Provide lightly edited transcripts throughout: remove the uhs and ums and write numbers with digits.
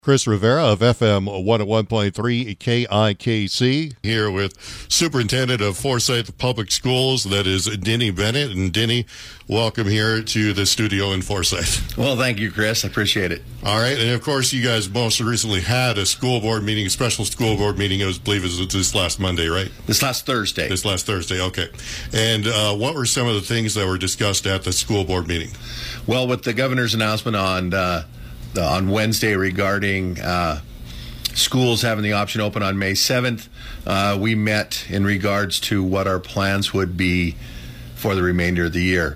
Chris Rivera of FM 101.3 KIKC here with Superintendent of Forsyth Public Schools, that is Denny Bennett. And Denny, welcome here to the studio in Forsyth. Well, thank you, Chris. I appreciate it. All right. And of course, you guys most recently had a school board meeting, a special school board meeting. I believe it was this last Monday, right? This last Thursday. This last Thursday. Okay. And what were some of the things that were discussed at the school board meeting? Well, with the governor's announcement on Wednesday regarding schools having the option open on May 7th, we met in regards to what our plans would be for the remainder of the year.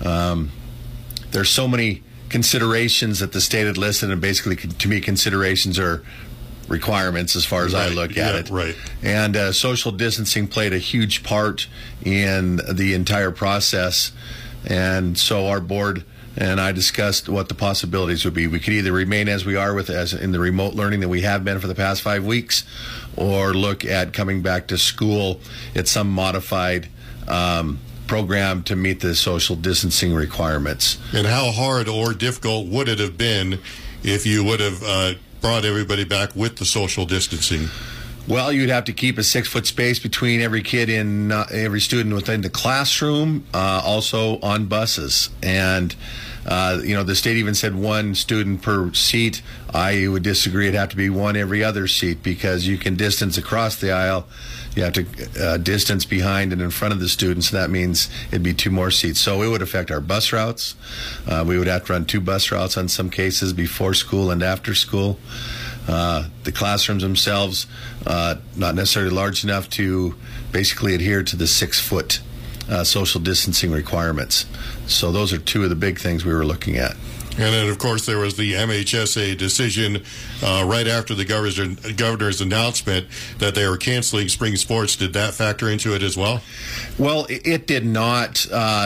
There's so many considerations that the state had listed, and basically, to me, considerations are requirements as far as I look at it. Right. And social distancing played a huge part in the entire process. And so our board and I discussed what the possibilities would be. We could either remain as we are as in the remote learning that we have been for the past 5 weeks, or look at coming back to school at some modified program to meet the social distancing requirements. And how hard or difficult would it have been if you would have brought everybody back with the social distancing? Well, you'd have to keep a 6-foot space between every kid in every student within the classroom, also on buses. And, the state even said one student per seat. I would disagree. It'd have to be one every other seat, because you can distance across the aisle. You have to distance behind and in front of the students. That means it'd be 2 more seats. So it would affect our bus routes. We would have to run 2 bus routes on some cases, before school and after school. The classrooms themselves, not necessarily large enough to basically adhere to the 6-foot social distancing requirements. So those are 2 of the big things we were looking at. And then, of course, there was the MHSA decision right after the governor's announcement that they were canceling spring sports. Did that factor into it as well? Well, it did not.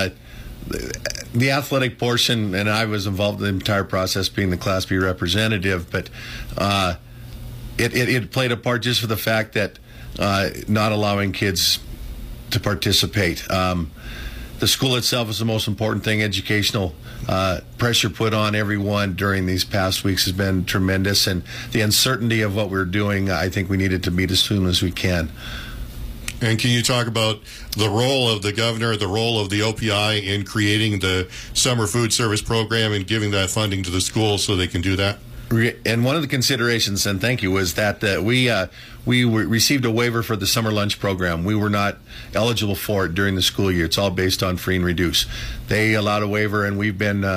The athletic portion, and I was involved in the entire process being the Class B representative, but it played a part just for the fact that not allowing kids to participate. The school itself is the most important thing. Educational pressure put on everyone during these past weeks has been tremendous, and the uncertainty of what we're doing, I think we needed to meet as soon as we can. And can you talk about the role of the governor, the role of the OPI in creating the summer food service program and giving that funding to the schools so they can do that? And one of the considerations, and thank you, was that we received a waiver for the summer lunch program. We were not eligible for it during the school year. It's all based on free and reduce. They allowed a waiver, and we've been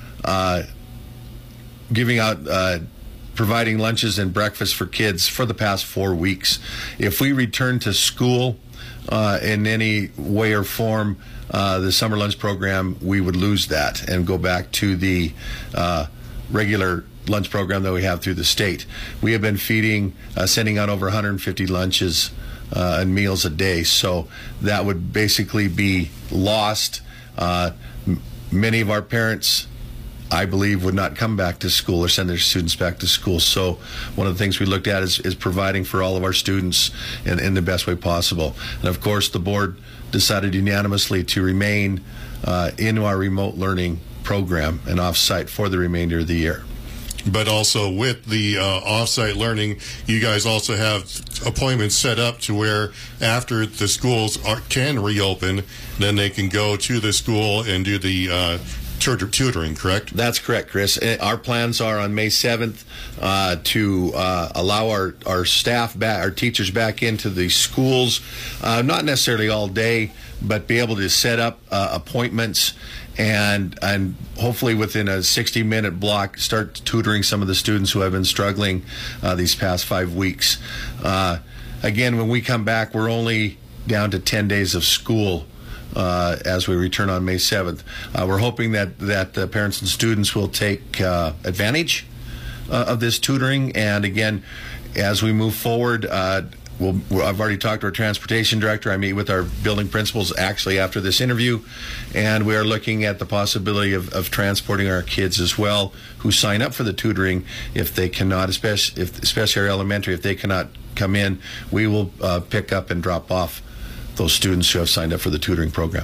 giving out providing lunches and breakfast for kids for the past 4 weeks. If we return to school in any way or form, the summer lunch program, we would lose that and go back to the regular lunch program that we have through the state. We have been sending out over 150 lunches and meals a day, so that would basically be lost. Many of our parents, I believe, would not come back to school or send their students back to school. So one of the things we looked at is providing for all of our students in the best way possible. And of course, the board decided unanimously to remain in our remote learning program and off-site for the remainder of the year. But also with the off-site learning, you guys also have appointments set up to where after the schools can reopen, then they can go to the school and do the tutoring, correct? That's correct, Chris. Our plans are on May 7th to allow our staff back, our teachers back into the schools, not necessarily all day, but be able to set up appointments and hopefully within a 60-minute block start tutoring some of the students who have been struggling these past 5 weeks. Again, when we come back, we're only down to 10 days of school as we return on May 7th. We're hoping that the parents and students will take advantage of this tutoring. And again, as we move forward, I've already talked to our transportation director. I meet with our building principals actually after this interview, and we are looking at the possibility of transporting our kids as well who sign up for the tutoring. If they cannot, especially our elementary, if they cannot come in, we will pick up and drop off those students who have signed up for the tutoring program.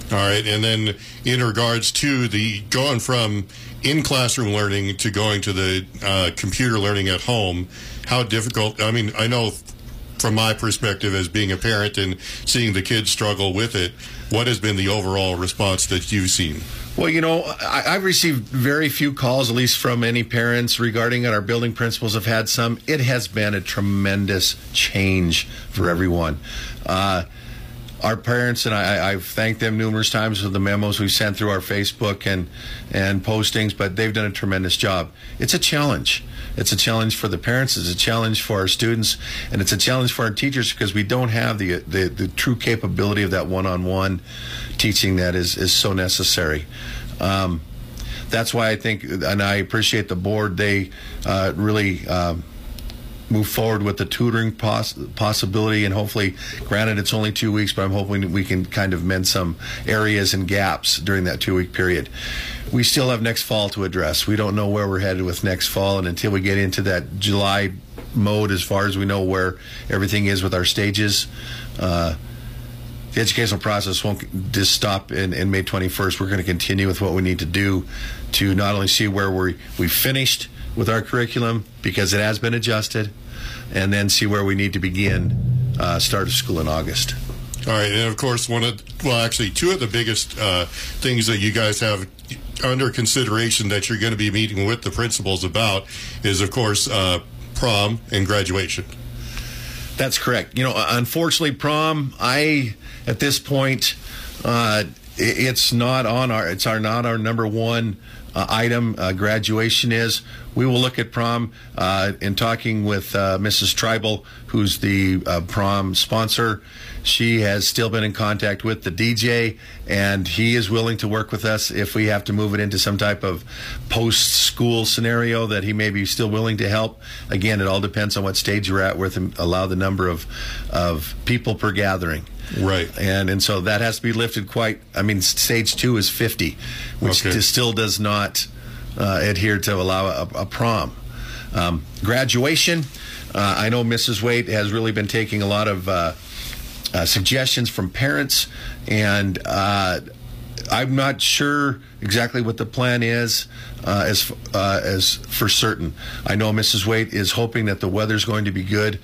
All right, and then in regards to the going from in-classroom learning to going to the computer learning at home, how difficult, I mean, I know from my perspective as being a parent and seeing the kids struggle with it, what has been the overall response that you've seen? Well, you know, I've received very few calls, at least from any parents, regarding it. Our building principals have had some. It has been a tremendous change for everyone. Our parents, and I've thanked them numerous times for the memos we've sent through our Facebook and postings, but they've done a tremendous job. It's a challenge. It's a challenge for the parents, it's a challenge for our students, and it's a challenge for our teachers because we don't have the true capability of that one-on-one teaching that is so necessary. That's why I think, and I appreciate the board, they really move forward with the tutoring possibility, and hopefully, granted it's only 2 weeks, but I'm hoping we can kind of mend some areas and gaps during that 2-week period. We still have next fall to address. We don't know where we're headed with next fall, and until we get into that July mode, as far as we know where everything is with our stages, the educational process won't just stop in May 21st. We're going to continue with what we need to do to not only see where we've finished with our curriculum, because it has been adjusted, and then see where we need to begin start of school in August. All right, and of course, two of the biggest things that you guys have under consideration that you're going to be meeting with the principals about is, of course, prom and graduation. That's correct. You know, unfortunately, prom, at this point, it's not our number one item. Graduation is. We will look at prom in talking with Mrs. Tribal, who's the prom sponsor. She has still been in contact with the DJ, and he is willing to work with us if we have to move it into some type of post-school scenario, that he may be still willing to help. Again, it all depends on what stage you're at, where to allow the number of people per gathering. Right. And so that has to be lifted stage 2 is 50, which still does not adhere to allow a prom. Graduation, I know Mrs. Waite has really been taking a lot of suggestions from parents, and I'm not sure exactly what the plan is as for certain. I know Mrs. Waite is hoping that the weather's going to be good.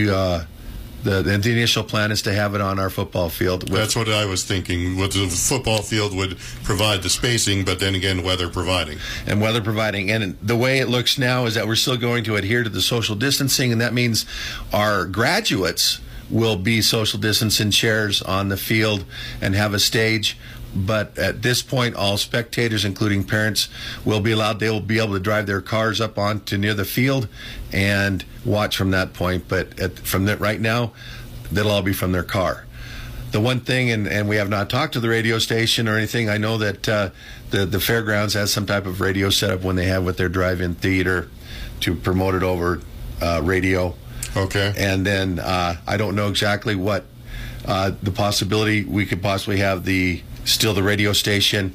The initial plan is to have it on our football field. That's what I was thinking. The football field would provide the spacing, but then again, weather providing. And the way it looks now is that we're still going to adhere to the social distancing, and that means our graduates will be social distance in chairs on the field and have a stage. But at this point, all spectators, including parents, will be allowed. They will be able to drive their cars up onto near the field and watch from that point. But right now, that'll all be from their car. The one thing, and we have not talked to the radio station or anything, I know that the fairgrounds has some type of radio setup when they have with their drive-in theater to promote it over radio. Okay. And then I don't know exactly what the possibility we could possibly have the radio station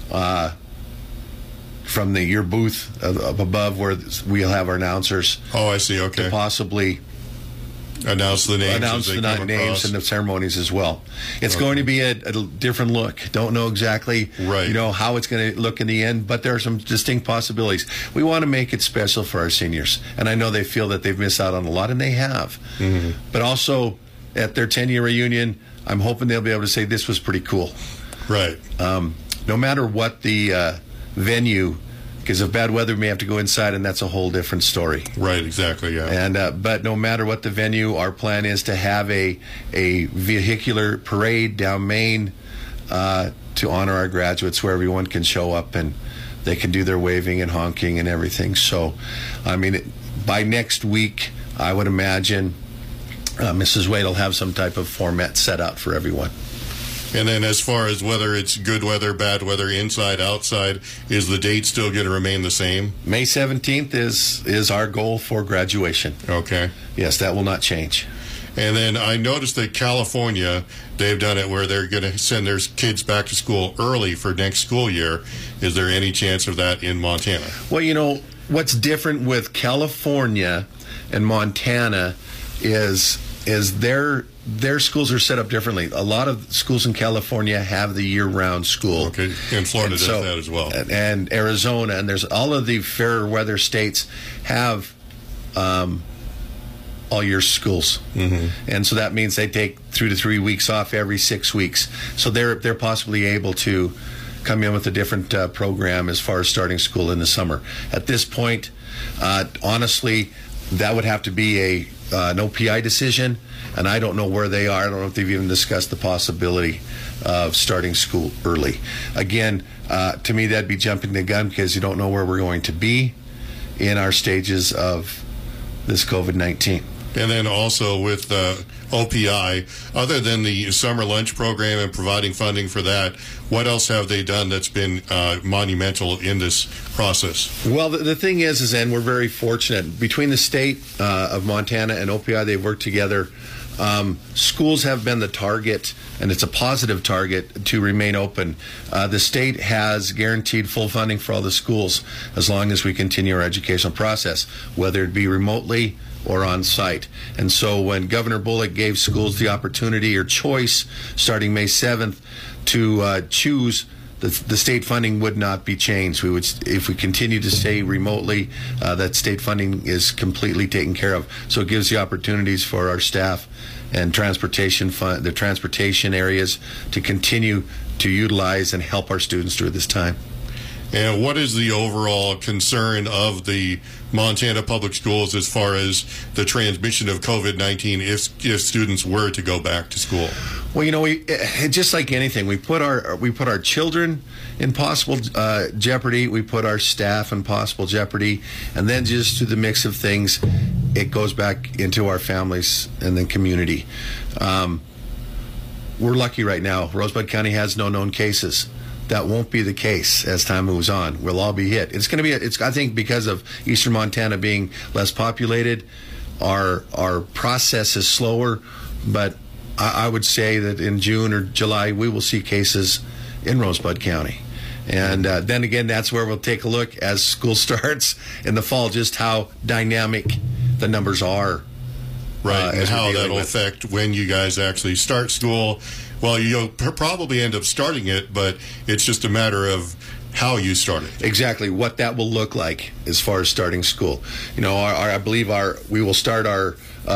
from your booth up above where we'll have our announcers. Oh, I see. Okay. To possibly announce the names and the ceremonies as well. It's going to be a different look. Don't know exactly how it's going to look in the end, but there are some distinct possibilities. We want to make it special for our seniors, and I know they feel that they've missed out on a lot, and they have. Mm-hmm. But also at their 10-year reunion, I'm hoping they'll be able to say this was pretty cool. Right. No matter what the venue, because of bad weather, we may have to go inside, and that's a whole different story. Right, exactly, yeah. And but no matter what the venue, our plan is to have a vehicular parade down Main to honor our graduates, where everyone can show up and they can do their waving and honking and everything. So, by next week, I would imagine Mrs. Wade will have some type of format set out for everyone. And then as far as whether it's good weather, bad weather, inside, outside, is the date still going to remain the same? May 17th is our goal for graduation. Okay. Yes, that will not change. And then I noticed that California, they've done it where they're going to send their kids back to school early for next school year. Is there any chance of that in Montana? Well, what's different with California and Montana is their schools are set up differently. A lot of schools in California have the year-round school. Okay, and Florida does that as well. And Arizona, and there's all of the fair weather states have all year schools, and so that means they take 2 to 3 weeks off every 6 weeks. So they're possibly able to come in with a different program as far as starting school in the summer. At this point, honestly, that would have to be an OPI decision, and I don't know where they are. I don't know if they've even discussed the possibility of starting school early. Again, to me, that'd be jumping the gun because you don't know where we're going to be in our stages of this COVID-19. And then also with OPI, other than the summer lunch program and providing funding for that, what else have they done that's been monumental in this process? Well, the thing is, and we're very fortunate, between the state of Montana and OPI, they've worked together. Schools have been the target, and it's a positive target, to remain open. The state has guaranteed full funding for all the schools as long as we continue our educational process, whether it be remotely or on site. And so when Governor Bullock gave schools the opportunity or choice starting May 7th to choose, the state funding would not be changed. We would, if we continue to stay remotely, that state funding is completely taken care of. So it gives the opportunities for our staff and transportation fund, the transportation areas, to continue to utilize and help our students through this time. And what is the overall concern of the Montana Public Schools as far as the transmission of COVID-19 if students were to go back to school? Well, we just like anything, we put our children in possible jeopardy. We put our staff in possible jeopardy, and then just through the mix of things, it goes back into our families and the community. We're lucky right now. Rosebud County has no known cases. That won't be the case as time moves on. We'll all be hit. It's going to be. I think because of eastern Montana being less populated, our process is slower. But I would say that in June or July we will see cases in Rosebud County, and then again, that's where we'll take a look as school starts in the fall, just how dynamic the numbers are. Right, and how that'll affect when you guys actually start school. Well, you'll probably end up starting it, but it's just a matter of how you start it. Exactly, what that will look like as far as starting school. I believe we will start our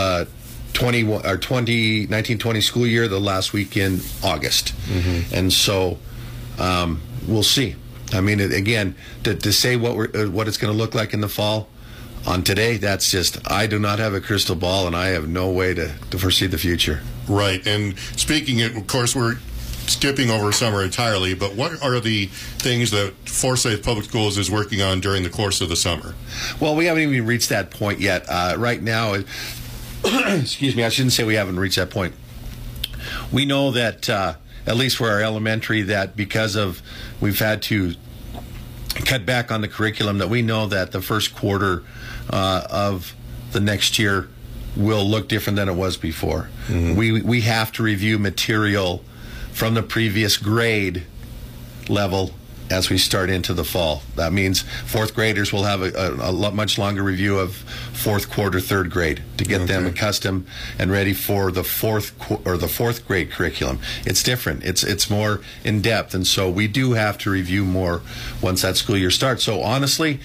2019-20 school year the last week in August, and so we'll see. I mean, again, to say what it's going to look like in the fall. On today, that's just, I do not have a crystal ball, and I have no way to foresee the future. Right. And speaking of course, we're skipping over summer entirely, but what are the things that Forsyth Public Schools is working on during the course of the summer? Well, we haven't even reached that point yet. Right now, excuse me, I shouldn't say we haven't reached that point. We know that, at least for our elementary, that because of we've had to cut back on the curriculum, that we know that the first quarter of the next year will look different than it was before. We have to review material from the previous grade level as we start into the fall. That means fourth graders will have a much longer review of fourth quarter, third grade to get them accustomed and ready for the fourth grade curriculum. It's different. It's more in depth, and so we do have to review more once that school year starts. So honestly,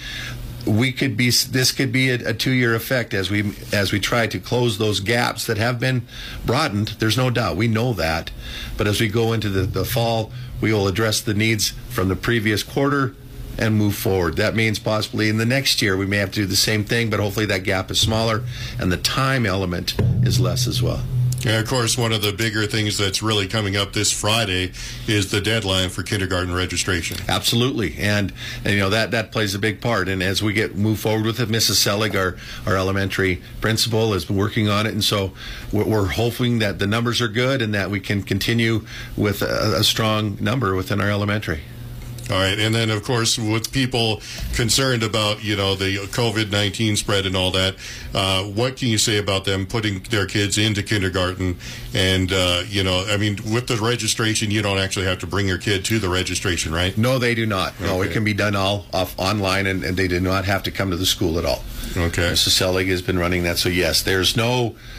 this could be a 2-year effect as we try to close those gaps that have been broadened. There's no doubt, we know that, but as we go into the fall, we will address the needs from the previous quarter and move forward. That means possibly in the next year we may have to do the same thing, but hopefully that gap is smaller and the time element is less as well. And of course, one of the bigger things that's really coming up this Friday is the deadline for kindergarten registration. Absolutely, and that plays a big part. And as we move forward with it, Mrs. Selig, our elementary principal, has been working on it, and so we're hoping that the numbers are good and that we can continue with a strong number within our elementary. All right, and then of course, with people concerned about the COVID-19 spread and all that, what can you say about them putting their kids into kindergarten? And with the registration, you don't actually have to bring your kid to the registration, right? No, they do not. No, it can be done all online, and they do not have to come to the school at all. Okay. Mrs. Selig has been running that, so yes, there's no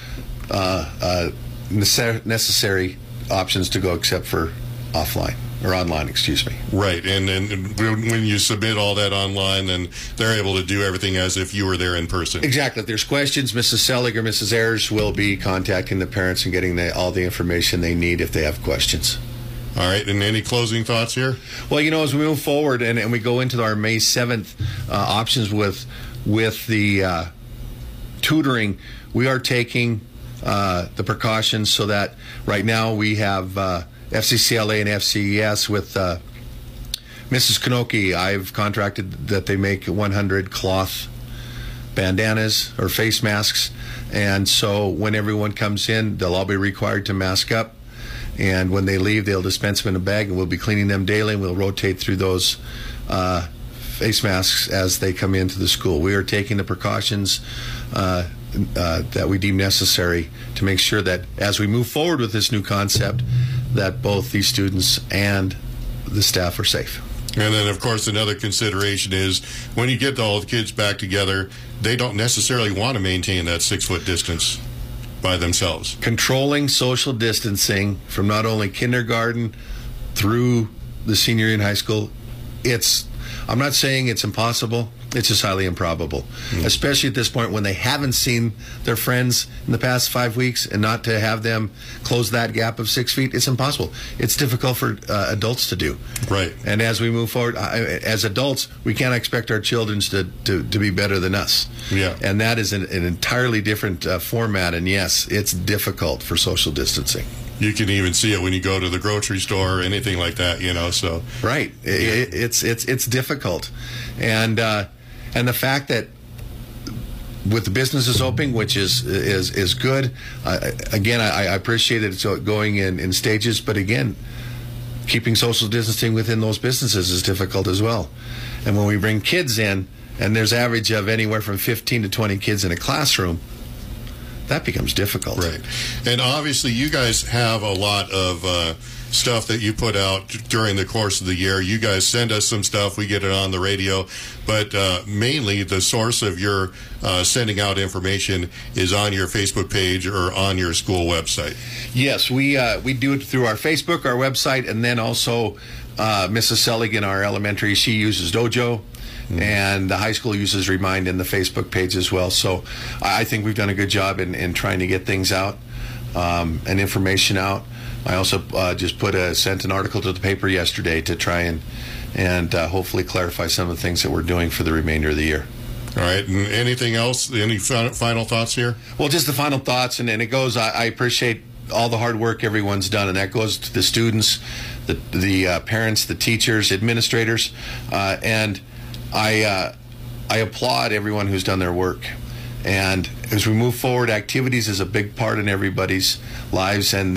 necessary options to go except for offline. Or online, excuse me. Right, and when you submit all that online, then they're able to do everything as if you were there in person. Exactly. If there's questions, Mrs. Selig or Mrs. Ayers will be contacting the parents and getting all the information they need if they have questions. All right, and any closing thoughts here? Well, as we move forward and we go into our May 7th options with the tutoring, we are taking the precautions so that right now we have FCCLA and FCES with Mrs. Kanoki. I've contracted that they make 100 cloth bandanas or face masks, and so when everyone comes in, they'll all be required to mask up, and when they leave, they'll dispense them in a bag, and we'll be cleaning them daily, and we'll rotate through those face masks as they come into the school. We are taking the precautions that we deem necessary to make sure that as we move forward with this new concept, that both these students and the staff are safe. And then, of course, another consideration is when you get all the kids back together, they don't necessarily want to maintain that 6-foot distance by themselves. Controlling social distancing from not only kindergarten through the senior year in high school, I'm not saying it's impossible. It's just highly improbable, especially at this point when they haven't seen their friends in the past 5 weeks, and not to have them close that gap of 6 feet. It's impossible. It's difficult for adults to do. Right. And as we move forward, as adults, we can't expect our children to be better than us. Yeah. And that is an entirely different format. And yes, it's difficult for social distancing. You can even see it when you go to the grocery store or anything like that, so. Right. It's difficult. And the fact that with the businesses opening, which is good, again, I appreciate it going in stages, but again, keeping social distancing within those businesses is difficult as well. And when we bring kids in, and there's average of anywhere from 15 to 20 kids in a classroom, that becomes difficult. Right. And obviously you guys have a lot of stuff that you put out during the course of the year. You guys send us some stuff. We get it on the radio. But mainly the source of your sending out information is on your Facebook page or on your school website. Yes, we do it through our Facebook, our website, and then also Mrs. Selig in our elementary, she uses Dojo. And the high school uses Remind in the Facebook page as well. So I think we've done a good job in trying to get things out and information out. I also just sent an article to the paper yesterday to try and hopefully clarify some of the things that we're doing for the remainder of the year. All right. And anything else? Any final thoughts here? Well, just the final thoughts, and it goes, I appreciate all the hard work everyone's done, and that goes to the students, the parents, the teachers, administrators, and I applaud everyone who's done their work. And as we move forward, activities is a big part in everybody's lives. And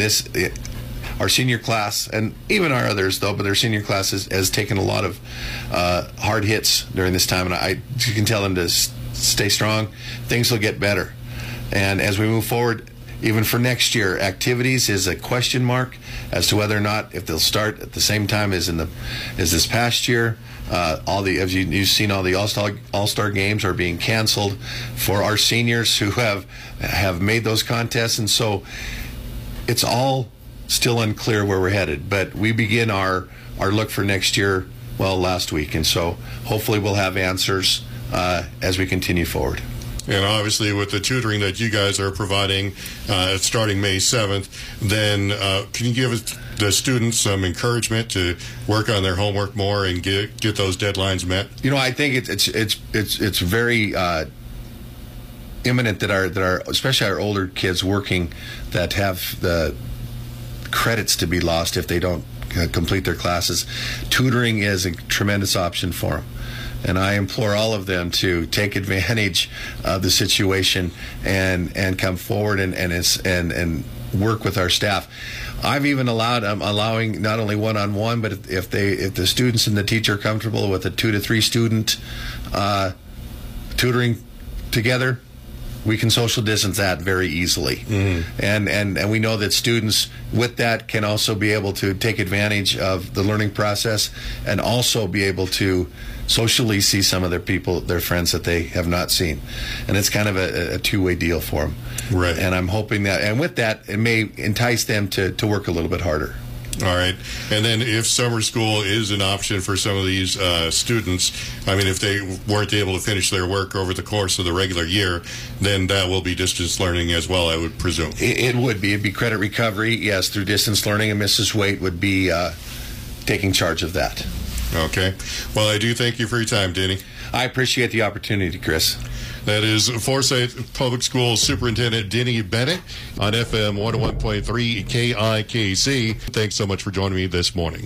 our senior class, and even our others, though, but their senior class has taken a lot of hard hits during this time. And you can tell them to stay strong. Things will get better. And as we move forward, even for next year, activities is a question mark as to whether or not if they'll start at the same time as this past year. As you've seen, all the All-Star games are being canceled for our seniors who have made those contests, and so it's all still unclear where we're headed. But we begin our look for next year last week, and so hopefully we'll have answers as we continue forward. And obviously with the tutoring that you guys are providing starting May 7th, then can you give the students some encouragement to work on their homework more and get those deadlines met? I think it's very imminent that our especially our older kids working that have the credits to be lost if they don't complete their classes. Tutoring is a tremendous option for them. And I implore all of them to take advantage of the situation and come forward and work with our staff. I've even allowing not only one-on-one, but if the students and the teacher are comfortable with a 2 to 3 student tutoring together, we can social distance that very easily. And we know that students with that can also be able to take advantage of the learning process and also be able to socially see some of their friends that they have not seen. And it's kind of a two-way deal for them. Right. And I'm hoping that, and with that, it may entice them to work a little bit harder. All right. And then if summer school is an option for some of these students, I mean, if they weren't able to finish their work over the course of the regular year, then that will be distance learning as well, I would presume. It would be. It'd be credit recovery, yes, through distance learning, and Mrs. Waite would be taking charge of that. Okay. Well, I do thank you for your time, Denny. I appreciate the opportunity, Chris. That is Forsyth Public Schools Superintendent Denny Bennett on FM 101.3 KIKC. Thanks so much for joining me this morning.